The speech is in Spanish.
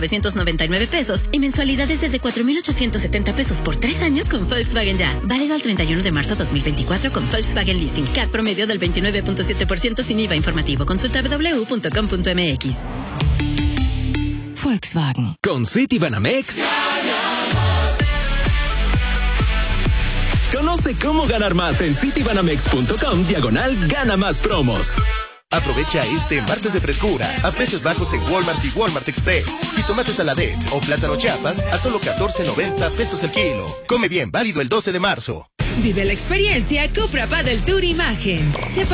2,999 pesos y mensualidades desde 4,870 pesos por 3 años con Volkswagen Ya. Válido al 31 de marzo 2024 con Volkswagen Leasing. CAT promedio del 29.7% sin IVA informativo. Consulta www.com.mx. Volkswagen. Con Citibanamex. Conoce cómo ganar más en citibanamex.com/gana más promos. Aprovecha este martes de frescura a precios bajos en Walmart y Walmart Express. Y tomate Saladet o plátano Chiapas a solo 14.90 pesos el kilo. Come bien, válido el 12 de marzo. Vive la experiencia Cupra Padel Tour Imagen.